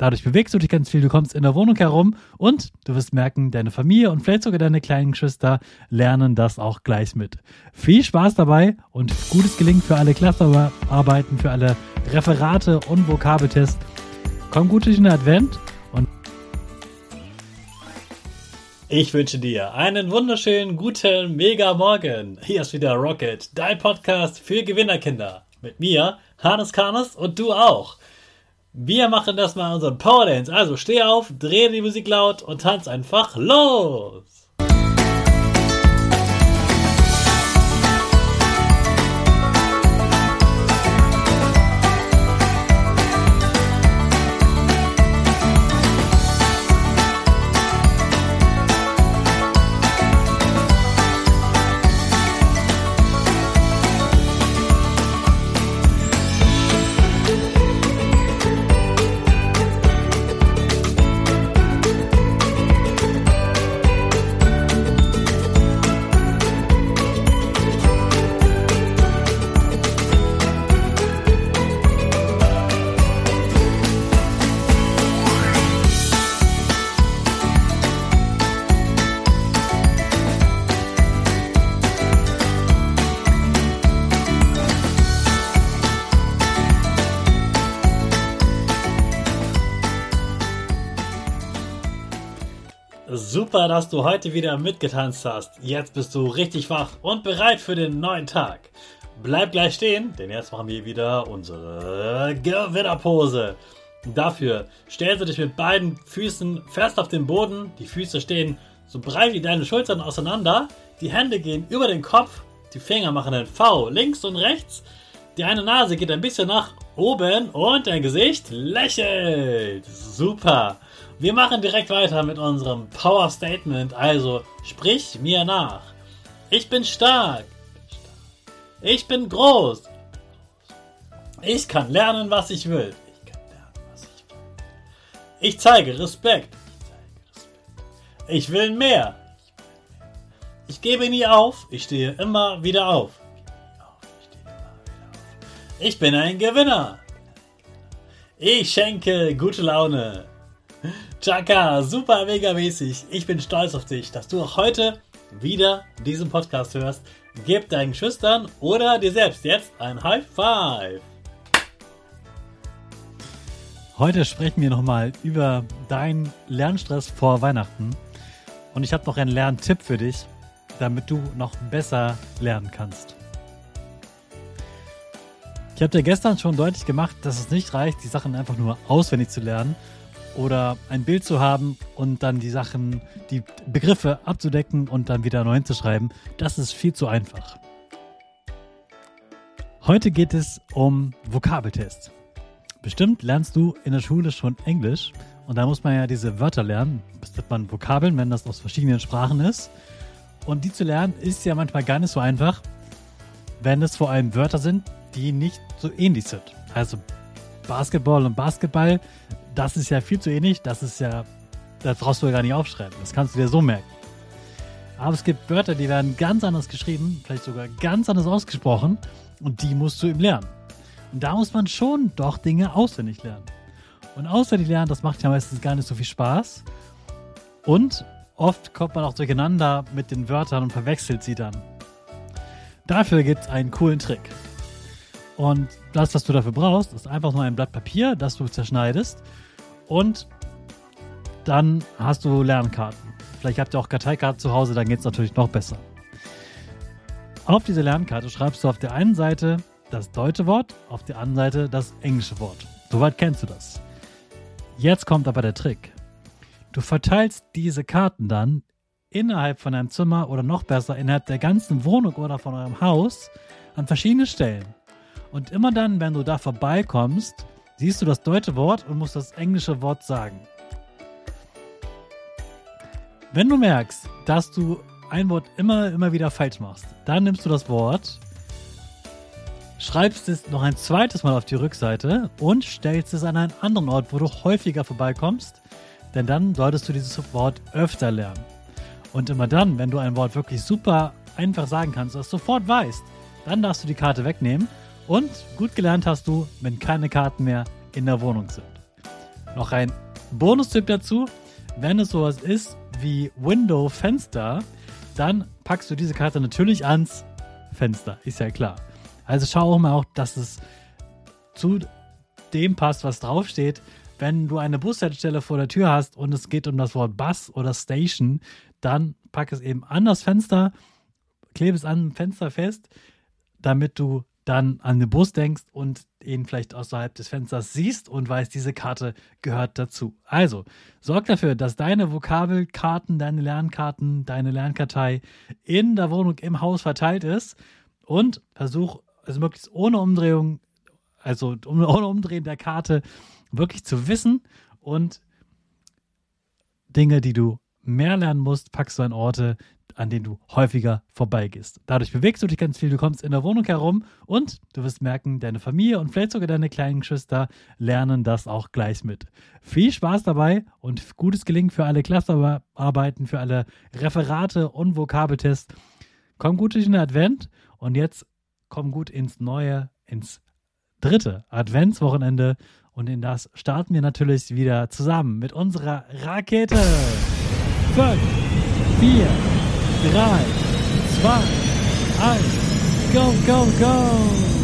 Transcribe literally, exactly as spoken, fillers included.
Dadurch bewegst du dich ganz viel, du kommst in der Wohnung herum und du wirst merken, deine Familie und vielleicht sogar deine kleinen Geschwister lernen das auch gleich mit. Viel Spaß dabei und gutes Gelingen für alle Klassenarbeiten, für alle Referate und Vokabeltests. Komm gut durch den Advent und ich wünsche dir einen wunderschönen, guten, mega Morgen. Hier ist wieder Rocket, dein Podcast für Gewinnerkinder. Mit mir, Hannes Karnes und du auch. Wir machen das mal unseren Power Dance. Also steh auf, dreh die Musik laut und tanz einfach los. Super, dass du heute wieder mitgetanzt hast. Jetzt bist du richtig wach und bereit für den neuen Tag. Bleib gleich stehen, denn jetzt machen wir wieder unsere Gewinnerpose. Dafür stellst du dich mit beiden Füßen fest auf den Boden. Die Füße stehen so breit wie deine Schultern auseinander. Die Hände gehen über den Kopf. Die Finger machen ein V links und rechts. Die eine Nase geht ein bisschen nach oben und dein Gesicht lächelt. Super. Wir machen direkt weiter mit unserem Power Statement, also sprich mir nach. Ich bin stark. Ich bin groß. Ich kann lernen, was ich will. Ich kann lernen, was ich will. Ich zeige Respekt. Ich will mehr. Ich gebe nie auf. Ich stehe immer wieder auf. Ich bin ein Gewinner. Ich schenke gute Laune. Chaka, super mega mäßig. Ich bin stolz auf dich, dass du auch heute wieder diesen Podcast hörst. Gib deinen Geschwistern oder dir selbst jetzt ein High Five. Heute sprechen wir nochmal über deinen Lernstress vor Weihnachten. Und ich habe noch einen Lerntipp für dich, damit du noch besser lernen kannst. Ich habe dir gestern schon deutlich gemacht, dass es nicht reicht, die Sachen einfach nur auswendig zu lernen oder ein Bild zu haben und dann die Sachen, die Begriffe abzudecken und dann wieder neu hinzuschreiben. Das ist viel zu einfach. Heute geht es um Vokabeltests. Bestimmt lernst du in der Schule schon Englisch und da muss man ja diese Wörter lernen. Das nennt man Vokabeln, wenn das aus verschiedenen Sprachen ist. Und die zu lernen ist ja manchmal gar nicht so einfach, wenn es vor allem Wörter sind, die nicht so ähnlich sind. Also Basketball und Basketball, das ist ja viel zu ähnlich, das ist ja, das brauchst du ja gar nicht aufschreiben, das kannst du dir so merken. Aber es gibt Wörter, die werden ganz anders geschrieben, vielleicht sogar ganz anders ausgesprochen und die musst du eben lernen. Und da muss man schon doch Dinge auswendig lernen. Und auswendig lernen, das macht ja meistens gar nicht so viel Spaß und oft kommt man auch durcheinander mit den Wörtern und verwechselt sie dann. Dafür gibt es einen coolen Trick. Und das, was du dafür brauchst, ist einfach nur ein Blatt Papier, das du zerschneidest und dann hast du Lernkarten. Vielleicht habt ihr auch Karteikarten zu Hause, dann geht es natürlich noch besser. Auf diese Lernkarte schreibst du auf der einen Seite das deutsche Wort, auf der anderen Seite das englische Wort. Soweit kennst du das. Jetzt kommt aber der Trick. Du verteilst diese Karten dann innerhalb von deinem Zimmer oder noch besser innerhalb der ganzen Wohnung oder von eurem Haus an verschiedene Stellen. Und immer dann, wenn du da vorbeikommst, siehst du das deutsche Wort und musst das englische Wort sagen. Wenn du merkst, dass du ein Wort immer, immer wieder falsch machst, dann nimmst du das Wort, schreibst es noch ein zweites Mal auf die Rückseite und stellst es an einen anderen Ort, wo du häufiger vorbeikommst, denn dann solltest du dieses Wort öfter lernen. Und immer dann, wenn du ein Wort wirklich super einfach sagen kannst, das sofort weißt, dann darfst du die Karte wegnehmen und gut gelernt hast du, wenn keine Karten mehr in der Wohnung sind. Noch ein Bonustipp dazu, wenn es sowas ist wie Window-Fenster, dann packst du diese Karte natürlich ans Fenster, ist ja klar. Also schau auch mal auch, dass es zu dem passt, was draufsteht. Wenn du eine Bushaltestelle vor der Tür hast und es geht um das Wort Bus oder Station, dann pack es eben an das Fenster, klebe es an dem Fenster fest, damit du dann an den Bus denkst und ihn vielleicht außerhalb des Fensters siehst und weißt, diese Karte gehört dazu. Also, sorg dafür, dass deine Vokabelkarten, deine Lernkarten, deine Lernkartei in der Wohnung, im Haus verteilt ist und versuch, also möglichst ohne Umdrehung, also ohne Umdrehen der Karte, wirklich zu wissen und Dinge, die du mehr lernen musst, packst du an Orte, an denen du häufiger vorbeigehst. Dadurch bewegst du dich ganz viel, du kommst in der Wohnung herum und du wirst merken, deine Familie und vielleicht sogar deine kleinen Geschwister lernen das auch gleich mit. Viel Spaß dabei und gutes Gelingen für alle Klassenarbeiten, für alle Referate und Vokabeltests. Komm gut durch den Advent und jetzt komm gut ins neue, ins dritte Adventswochenende und in das starten wir natürlich wieder zusammen mit unserer Rakete. fünf, vier, drei, zwei, eins, go, go, go!